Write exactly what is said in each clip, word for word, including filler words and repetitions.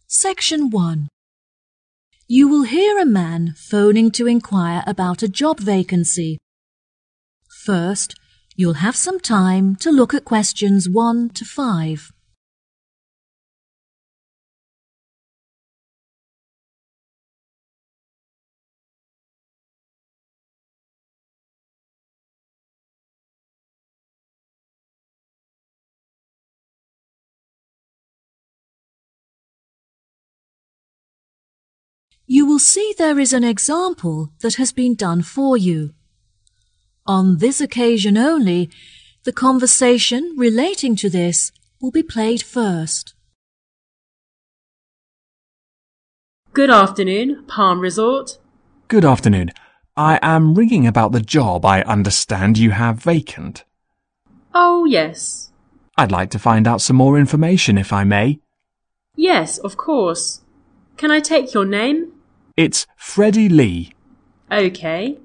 Section one. You will hear a man phoning to inquire about a job vacancy. First, you'll have some time to look at questions one to five. You will see there is an example that has been done for you. On this occasion only, the conversation relating to this will be played first. Good afternoon, Palm Resort. Good afternoon. I am ringing about the job I understand you have vacant. Oh, yes. I'd like to find out some more information if I may. Yes, of course. Can I take your name? It's Freddie Lee. OK.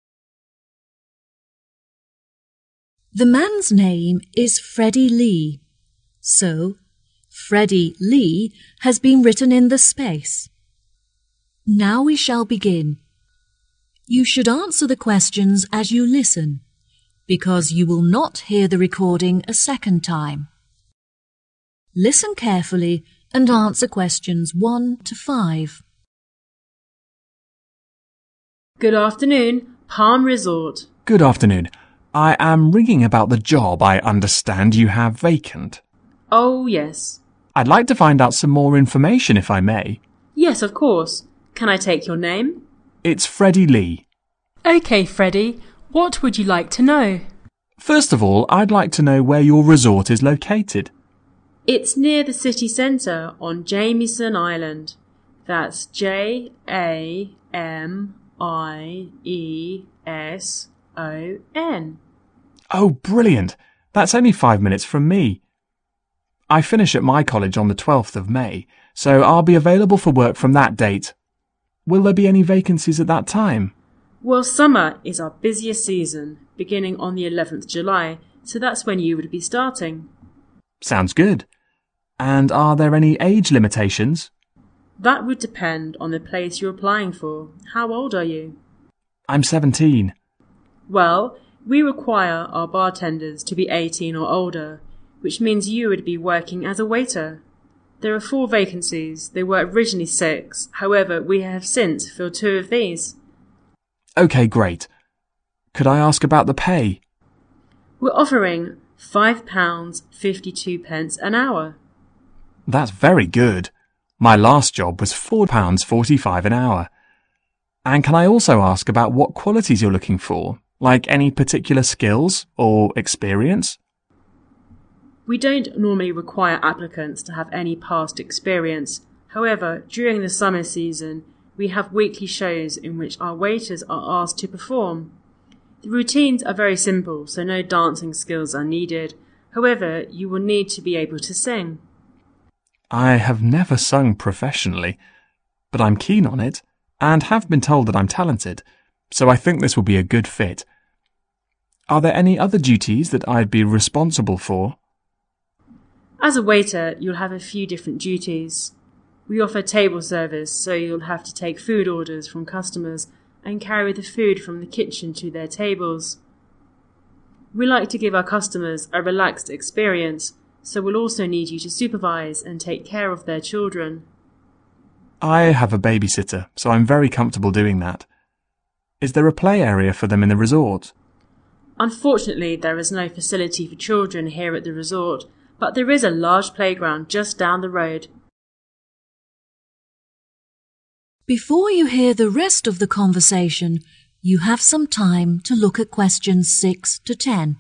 The man's name is Freddie Lee, so Freddie Lee has been written in the space. Now we shall begin. You should answer the questions as you listen, because you will not hear the recording a second time. Listen carefully and answer questions one to five. Good afternoon, Palm Resort. Good afternoon. I am ringing about the job I understand you have vacant. Oh, yes. I'd like to find out some more information if I may. Yes, of course. Can I take your name? It's Freddie Lee. OK, Freddie. What would you like to know? First of all, I'd like to know where your resort is located. It's near the city centre on Jamieson Island. That's J A M I E S O N. Oh, brilliant. That's only five minutes from me. I finish at my college on the twelfth of May, so I'll be available for work from that date. Will there be any vacancies at that time? Well, summer is our busiest season, beginning on the eleventh of July, so that's when you would be starting. Sounds good. And are there any age limitations? That would depend on the place you're applying for. How old are you? I'm seventeen. Well, we require our bartenders to be eighteen or older, which means you would be working as a waiter. There are four vacancies. There were originally six. However, we have since filled two of these. OK, great. Could I ask about the pay? We're offering five pounds fifty-two an hour. That's very good. My last job was four pounds forty-five an hour. And can I also ask about what qualities you're looking for, like any particular skills or experience? We don't normally require applicants to have any past experience. However, during the summer season, we have weekly shows in which our waiters are asked to perform. The routines are very simple, so no dancing skills are needed. However, you will need to be able to sing. I have never sung professionally, but I'm keen on it and have been told that I'm talented, so I think this will be a good fit. Are there any other duties that I'd be responsible for? As a waiter, you'll have a few different duties. We offer table service, so you'll have to take food orders from customers and carry the food from the kitchen to their tables. We like to give our customers a relaxed experience, so we'll also need you to supervise and take care of their children. I have a babysitter, so I'm very comfortable doing that. Is there a play area for them in the resort? Unfortunately, there is no facility for children here at the resort, but there is a large playground just down the road. Before you hear the rest of the conversation, you have some time to look at questions six to ten.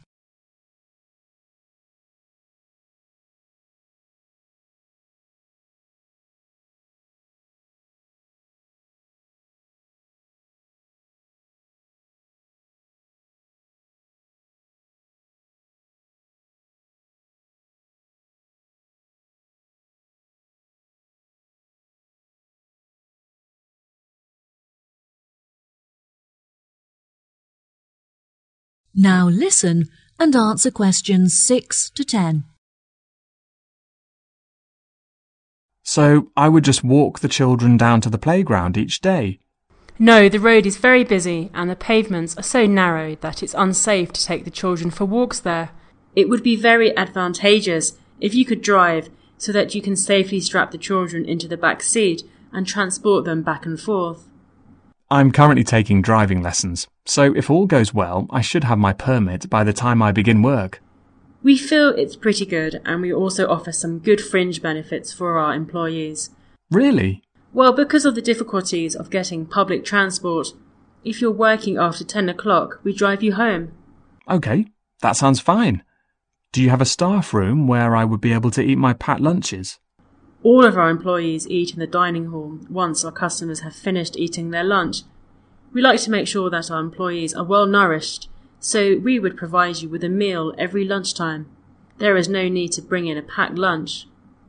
Now listen and answer questions six to ten. So I would just walk the children down to the playground each day? No, the road is very busy and the pavements are so narrow that it's unsafe to take the children for walks there. It would be very advantageous if you could drive so that you can safely strap the children into the back seat and transport them back and forth. I'm currently taking driving lessons, so if all goes well, I should have my permit by the time I begin work. We feel it's pretty good, and we also offer some good fringe benefits for our employees. Really? Well, because of the difficulties of getting public transport, if you're working after ten o'clock, we drive you home. OK, that sounds fine. Do you have a staff room where I would be able to eat my packed lunches? All of our employees eat in the dining hall once our customers have finished eating their lunch. We like to make sure that our employees are well nourished, so we would provide you with a meal every lunchtime. There is no need to bring in a packed lunch.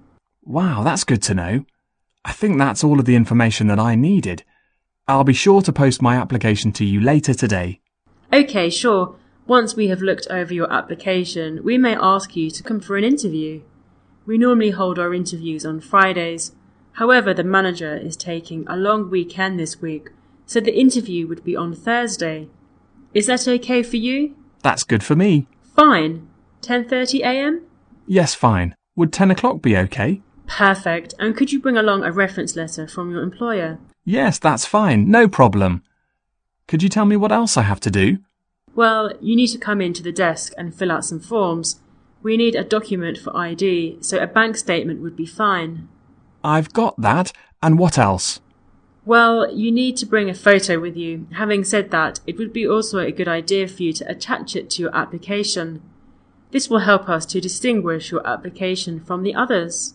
Wow, that's good to know. I think that's all of the information that I needed. I'll be sure to post my application to you later today. OK, sure. Once we have looked over your application, we may ask you to come for an interview. We normally hold our interviews on Fridays. However, the manager is taking a long weekend this week, so the interview would be on Thursday. Is that OK for you? That's good for me. Fine. ten thirty a m? Yes, fine. Would ten o'clock be OK? Perfect. And could you bring along a reference letter from your employer? Yes, that's fine. No problem. Could you tell me what else I have to do? Well, you need to come into the desk and fill out some forms. We need a document for I D, so a bank statement would be fine. I've got that. And what else? Well, you need to bring a photo with you. Having said that, it would be also a good idea for you to attach it to your application. This will help us to distinguish your application from the others.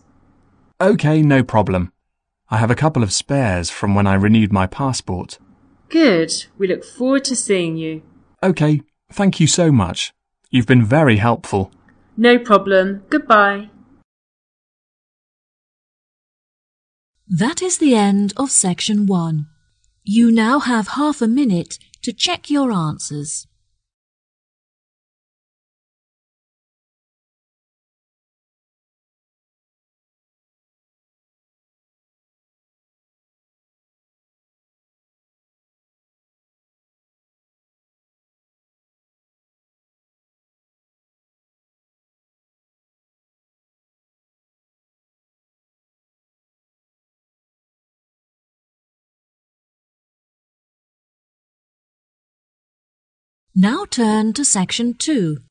OK, no problem. I have a couple of spares from when I renewed my passport. Good. We look forward to seeing you. OK, thank you so much. You've been very helpful. No problem. Goodbye. That is the end of section one. You now have half a minute to check your answers. Now turn to section two.